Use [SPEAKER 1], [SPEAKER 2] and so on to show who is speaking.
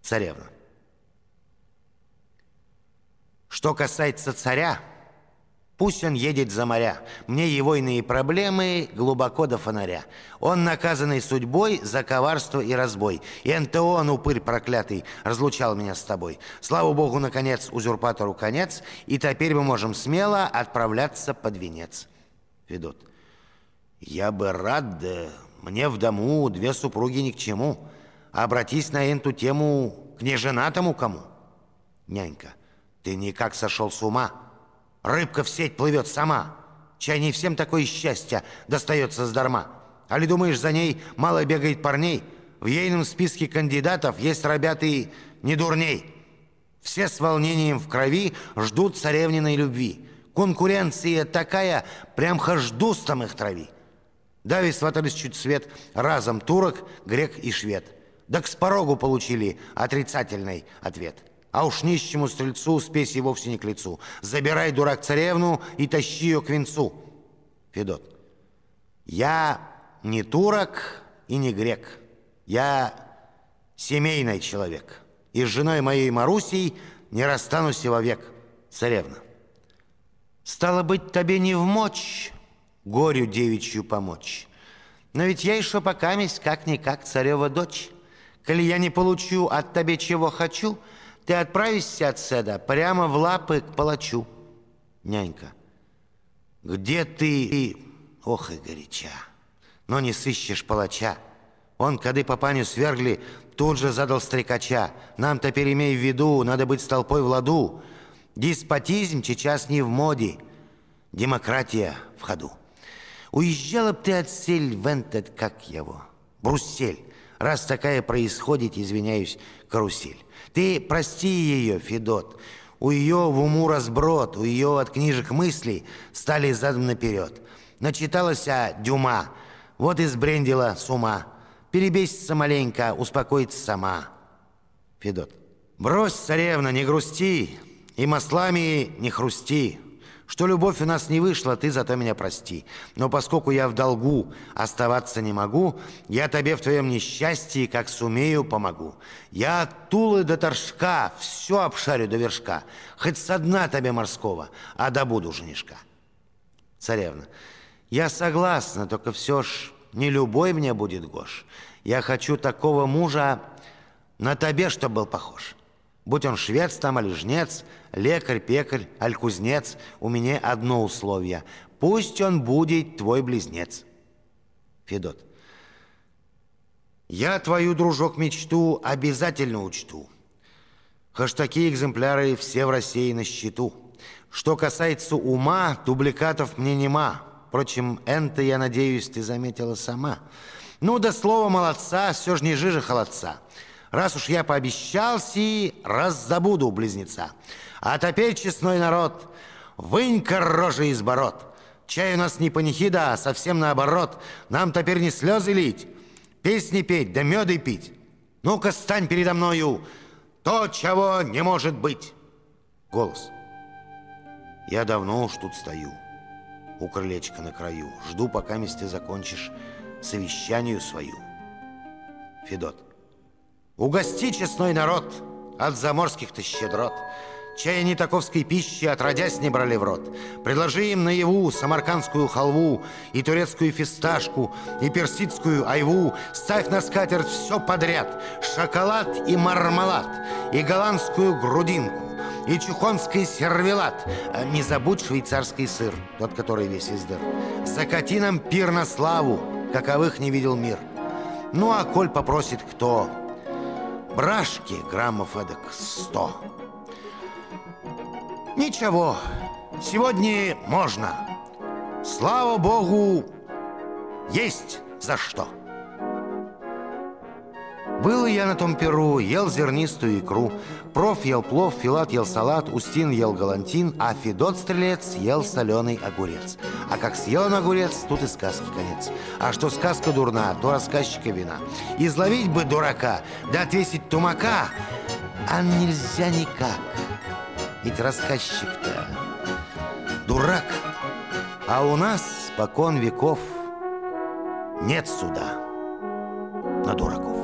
[SPEAKER 1] Царевна. Что касается царя, пусть он едет за моря. Мне его иные проблемы глубоко до фонаря. Он, наказанный судьбой за коварство и разбой. И энто он, упырь проклятый, разлучал меня с тобой. Слава Богу, наконец, узурпатору конец, и теперь мы можем смело отправляться под венец. Федот. Я бы рад, да мне в дому две супруги ни к чему. Обратись на эту тему к неженатому кому. Нянька. Ты никак сошел с ума. Рыбка в сеть плывет сама. Чай не всем такое счастье достается сдарма. Али думаешь, за ней мало бегает парней? В ейном списке кандидатов есть ребята не дурней. Все с волнением в крови ждут царевниной любви. Конкуренция такая, прям хожду там их трави. Дави сватались чуть свет разом турок, грек и швед. Да к спорогу получили отрицательный ответ. А уж нищему стрельцу спеси вовсе не к лицу. Забирай, дурак, царевну и тащи ее к венцу. Федот. Я не турок и не грек. Я семейный человек. И с женой моей Марусей не расстанусь и вовек. Царевна. Стало быть, тебе не вмочь горю девичью помочь. Но ведь я еще покаместь как-никак царева дочь. Коли я не получу от тебе чего хочу, ты отправишься отседа прямо в лапы к палачу. Нянька. Где ты? Ох и горяча. Но не сыщешь палача. Он, кады папаню свергли, тут же задал стрекача. Нам теперь, имей в виду, надо быть с толпой в ладу. Деспотизм сейчас не в моде. Демократия в ходу. Уезжала б ты отсель в этот, как его, Бруссель. Раз такая происходит, извиняюсь, карусель. Ты прости ее, Федот. У ее в уму разброд, у ее от книжек мыслей стали задом наперед. Начиталась Дюма, вот и сбрендила с ума. Перебесится маленько, успокоится сама. Федот. Брось, царевна, не грусти, и маслами не хрусти. Что любовь у нас не вышла, ты зато меня прости. Но поскольку я в долгу оставаться не могу, я тебе в твоем несчастье, как сумею, помогу. Я от Тулы до Торжка все обшарю до вершка, хоть со дна тебе морского, а добуду женишка. Царевна. Я согласна, только все ж не любой мне будет гош. Я хочу такого мужа на тебе, чтоб был похож. Будь он швец там, али жнец, лекарь, пекарь, аль кузнец, у меня одно условие. Пусть он будет твой близнец. Федот. Я твою, дружок, мечту обязательно учту. Хаж такие экземпляры все в России на счету. Что касается ума, дубликатов мне нема. Впрочем, энто, я надеюсь, ты заметила сама. Ну, да слово молодца, все ж не жиже холодца. Раз уж я пообещался, раз забуду близнеца. А теперь, честной народ, вынь-ка рожи из бород. Чай у нас не панихида, а совсем наоборот. Нам теперь не слезы лить, песни петь, да меды пить. Ну-ка, стань передо мною, то, чего не может быть. Голос. Я давно уж тут стою, у крылечка на краю. Жду, пока ты закончишь совещанию свою. Федот. Угости, честной народ, от заморских-то щедрот. Чая не таковской пищи отродясь не брали в рот. Предложи им наяву самаркандскую халву, и турецкую фисташку, и персидскую айву. Ставь на скатерть все подряд: шоколад и мармелад, и голландскую грудинку, и чухонский сервелат. Не забудь швейцарский сыр, тот, который весь из дыр. Закати нам пир на славу, каковых не видел мир. Ну, а коль попросит кто, брашки граммов эдак 100. Ничего, сегодня можно. Слава Богу, есть за что. Был я на том перу, ел зернистую икру. Проф ел плов, Филат ел салат, Устин ел галантин, а Федот Стрелец ел соленый огурец. А как съел он огурец, тут и сказки конец. А что сказка дурна, то рассказчика вина. Изловить бы дурака, да отвесить тумака, а нельзя никак. Ведь рассказчик-то дурак. А у нас спокон веков нет суда на дураков.